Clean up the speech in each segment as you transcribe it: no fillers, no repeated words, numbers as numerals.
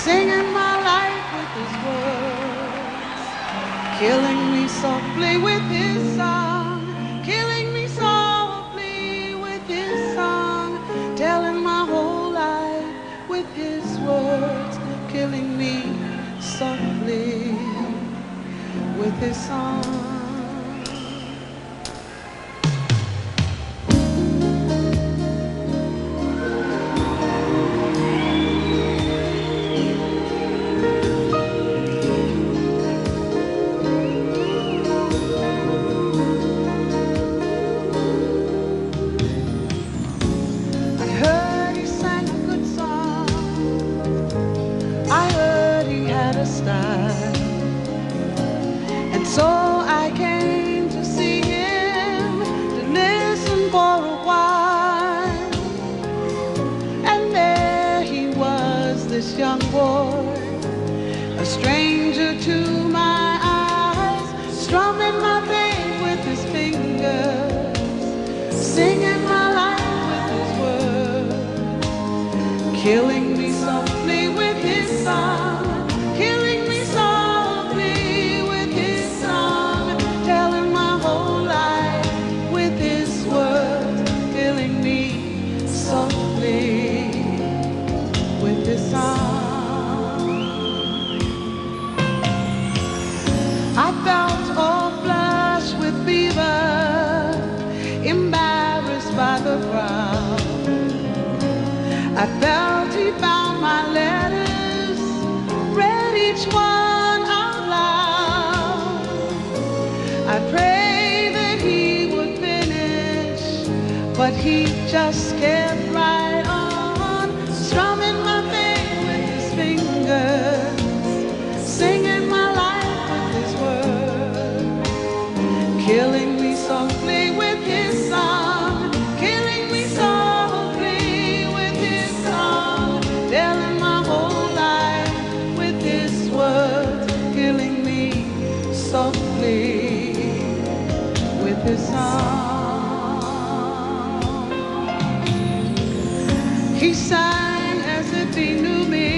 singing my life with his words, killing me softly with his song, killing me softly with his song, telling my whole life with his words, killing me softly with his song. So I came to see him, to listen for a while. And there he was, this young boy, a stranger to my eyes, strumming my pain with his fingers, singing my life with his words, killing me softly with his song, killing me softly with his song, telling my whole life with his words, killing me softly with his song. I felt all flushed with fever, embarrassed by the crowd. I felt he found my letters, read each one out loud. I prayed that he would finish, but he just kept right on, strumming my pain with his fingers, singing my life with his words, killing me softly with his song, killing me softly with his song, telling my whole life with his words, killing me softly with his song. He sang as if he knew me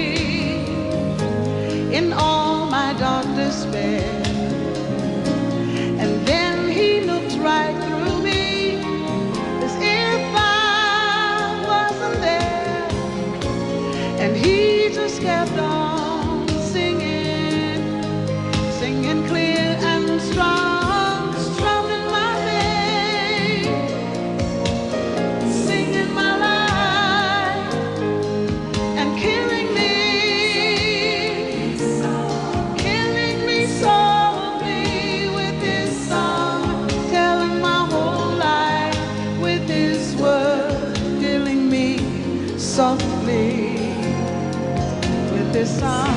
in all my dark despair, and then he looked right through me as if I wasn't there, and he just kept on singing, singing clear and strong, strumming my pain, singing my life, and killing me softly with his song, telling my whole life with his words, killing me softly with his song.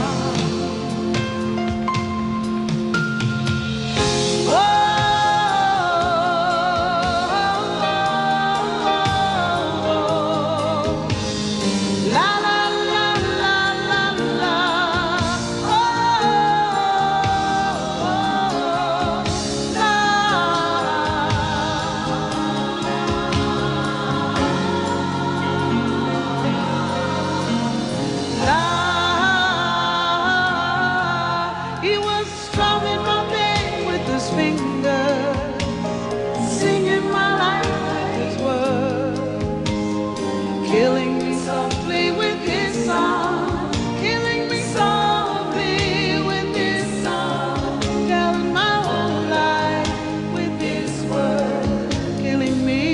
He was strumming my pain with his fingers, singing my life with his words, killing me softly with his song, killing me softly with his song, telling my whole life with his words, killing me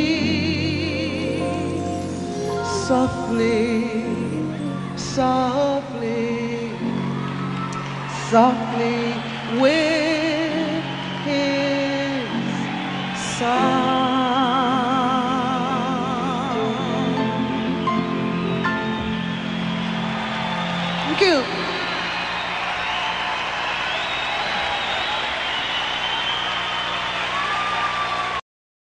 softly, softly, softly with his song. Thank you.